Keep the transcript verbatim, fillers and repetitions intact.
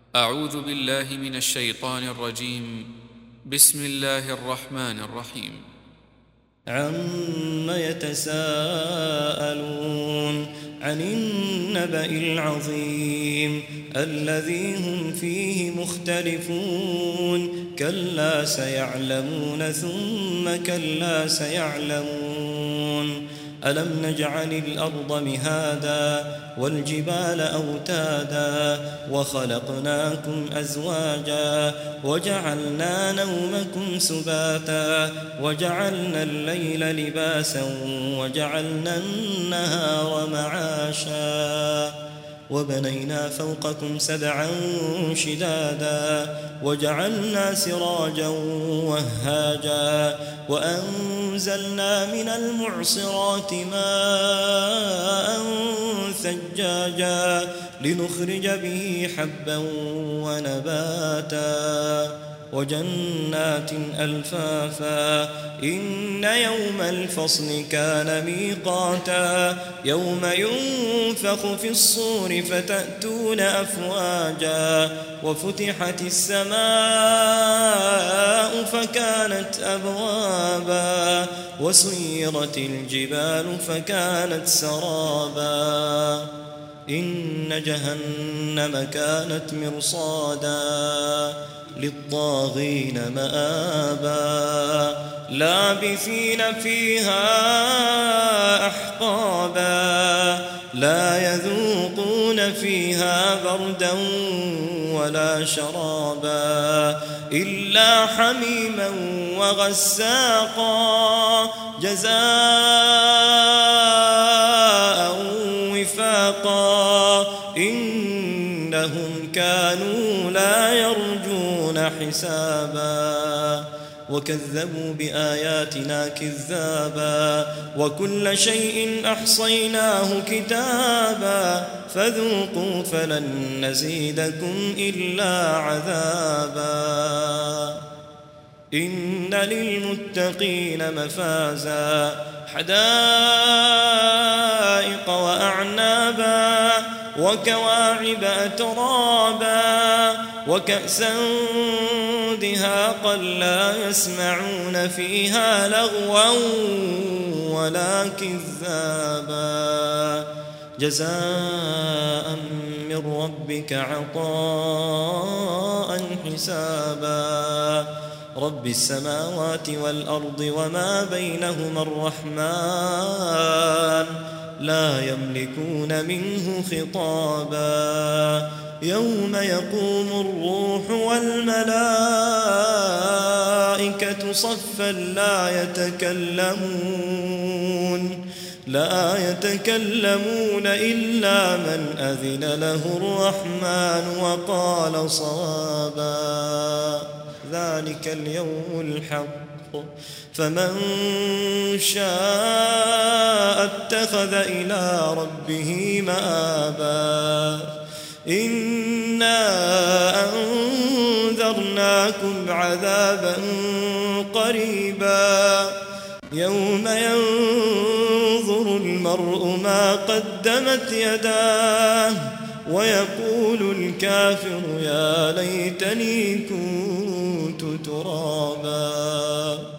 أعوذ بالله من الشيطان الرجيم. بسم الله الرحمن الرحيم. عم يتساءلون عن النبأ العظيم الذي هم فيه مختلفون كلا سيعلمون ثم كلا سيعلمون ألم نجعل الأرض مهادا والجبال أوتادا وخلقناكم أزواجا وجعلنا نومكم سباتا وجعلنا الليل لباسا وجعلنا النهار معاشا وبنينا فوقكم سبعا شدادا وجعلنا سراجا وهاجا وأنزلنا من المعصرات ماء ثجاجا لنخرج به حبا ونباتا وجنات ألفافا إن يوم الفصل كان ميقاتا يوم ينفخ في الصور فتأتون أفواجا وفتحت السماء فكانت أبوابا وسيرت الجبال فكانت سرابا إن جهنم كانت مرصادا للطاغين مآبا لابثين فيها أحقابا لا يذوقون فيها بردا ولا شرابا إلا حميما وغساقا جزاء وفاقا إنهم كانوا لا يرجون حسابا وكذبوا بآياتنا كذابا وكل شيء أحصيناه كتابا فذوقوا فلن نزيدكم إلا عذابا إن للمتقين مفازا حدائق وأعنابا وكواعب أترابا وكأسا دهاقا لا يسمعون فيها لغوا ولا كذابا جزاء من ربك عطاء حسابا رب السماوات والأرض وما بينهما الرحمن لا يملكون منه خطابا يوم يقوم الروح والملائكة صفا لا يتكلمون لا يتكلمون إلا من أذن له الرحمن وقال صوابا ذلك اليوم الحق فمن شاء اتخذ إلى ربه مآبا إنا أنذرناكم عذابا قريبا يوم ينظر المرء ما قدمت يداه ويقول الكافر يا ليتني كنت ترابا.